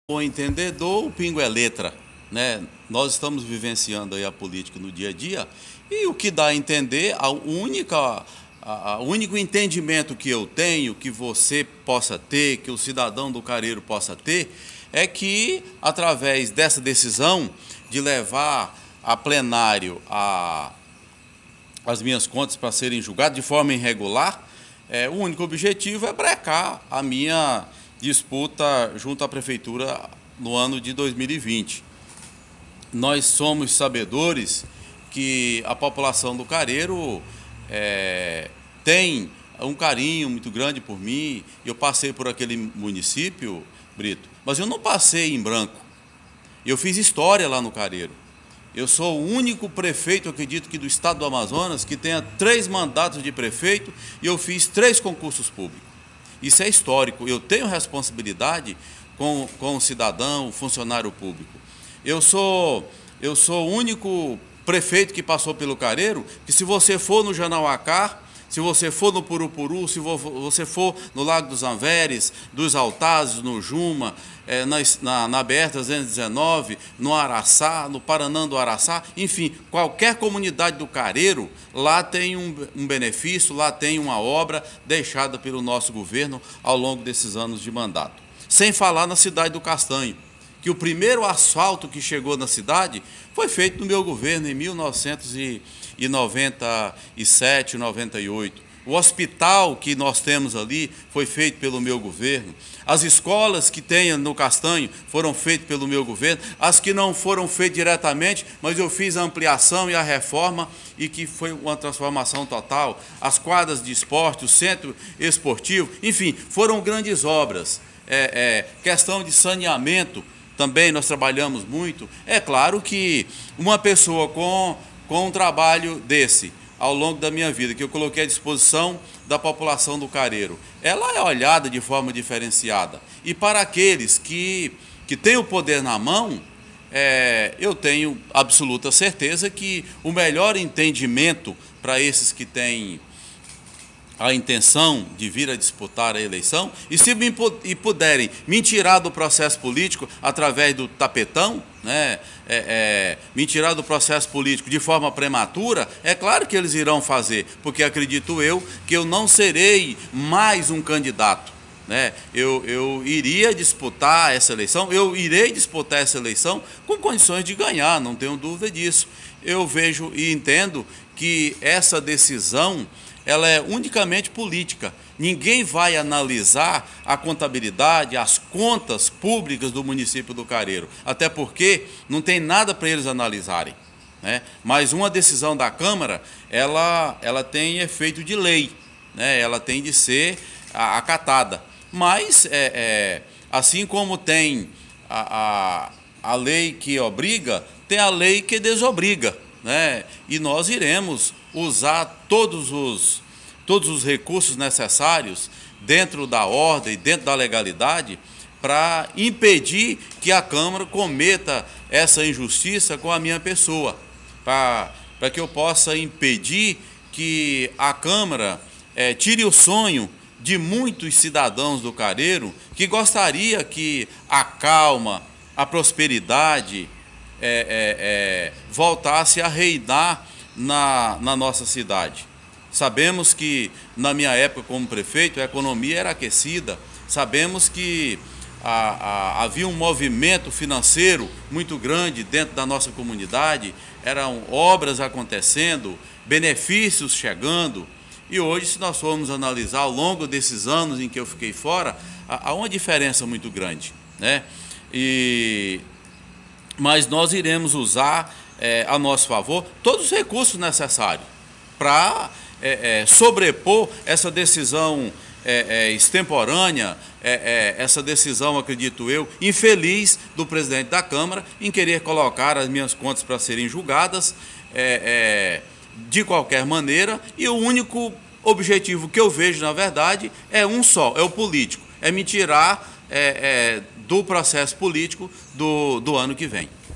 O entendedor, o pingo é letra, né? Nós estamos vivenciando aí a política no dia a dia e o que dá a entender, o único entendimento que eu tenho, que você possa ter, que o cidadão do Careiro possa ter, é que através dessa decisão de levar a plenário as minhas contas para serem julgadas de forma irregular, o único objetivo é brecar a minha disputa junto à Prefeitura no ano de 2020. Nós somos sabedores que a população do Careiro tem um carinho muito grande por mim. Eu passei por aquele município, Brito, mas eu não passei em branco. Eu fiz história lá no Careiro. Eu sou o único prefeito, acredito que do estado do Amazonas, que tenha 3 mandatos de prefeito e eu fiz 3 concursos públicos. Isso é histórico. Eu tenho responsabilidade com o cidadão, o funcionário público. Eu sou o único prefeito que passou pelo Careiro, que se você for no Janauacá, se você for no Purupuru, se você for no Lago dos Anveres, dos Altazes, no Juma, na BR-319, no Araçá, no Paranã do Araçá, enfim, qualquer comunidade do Careiro, lá tem um benefício, lá tem uma obra deixada pelo nosso governo ao longo desses anos de mandato. Sem falar na cidade do Castanho, que o primeiro asfalto que chegou na cidade foi feito no meu governo em 1997, 98. O hospital que nós temos ali foi feito pelo meu governo. As escolas que tem no Castanho foram feitas pelo meu governo. As que não foram feitas diretamente, mas eu fiz a ampliação e a reforma e que foi uma transformação total. As quadras de esporte, o centro esportivo, enfim, foram grandes obras. Questão de saneamento, também nós trabalhamos muito. É claro que uma pessoa com um trabalho desse, ao longo da minha vida, que eu coloquei à disposição da população do Careiro, ela é olhada de forma diferenciada. E para aqueles que têm o poder na mão, eu tenho absoluta certeza que o melhor entendimento para esses que têm a intenção de vir a disputar a eleição, e se puderem me tirar do processo político através do tapetão, né, me tirar do processo político de forma prematura, é claro que eles irão fazer, porque acredito eu que eu não serei mais um candidato. Né? Eu iria disputar essa eleição, eu irei disputar essa eleição com condições de ganhar, não tenho dúvida disso. Eu vejo e entendo que essa decisão ela é unicamente política. Ninguém vai analisar a contabilidade, as contas públicas do município do Careiro, até porque não tem nada para eles analisarem. Né? Mas uma decisão da Câmara, ela tem efeito de lei, né? Ela tem de ser acatada. Mas, assim como tem a lei que obriga, tem a lei que desobriga. Né? E nós iremos usar todos os recursos necessários dentro da ordem, dentro da legalidade, para impedir que a Câmara cometa essa injustiça com a minha pessoa, para que eu possa impedir que a Câmara tire o sonho de muitos cidadãos do Careiro que gostaria que a calma, a prosperidade voltasse a reinar na nossa cidade. Sabemos que, na minha época como prefeito, a economia era aquecida. Sabemos que havia um movimento financeiro muito grande dentro da nossa comunidade, eram obras acontecendo, benefícios chegando. E hoje, se nós formos analisar ao longo desses anos em que eu fiquei fora, há uma diferença muito grande. Né? Mas nós iremos usar a nosso favor todos os recursos necessários para sobrepor essa decisão extemporânea, essa decisão, acredito eu, infeliz do presidente da Câmara em querer colocar as minhas contas para serem julgadas de qualquer maneira, e o único objetivo que eu vejo, na verdade, é um só, é o político, é me tirar do processo político do ano que vem.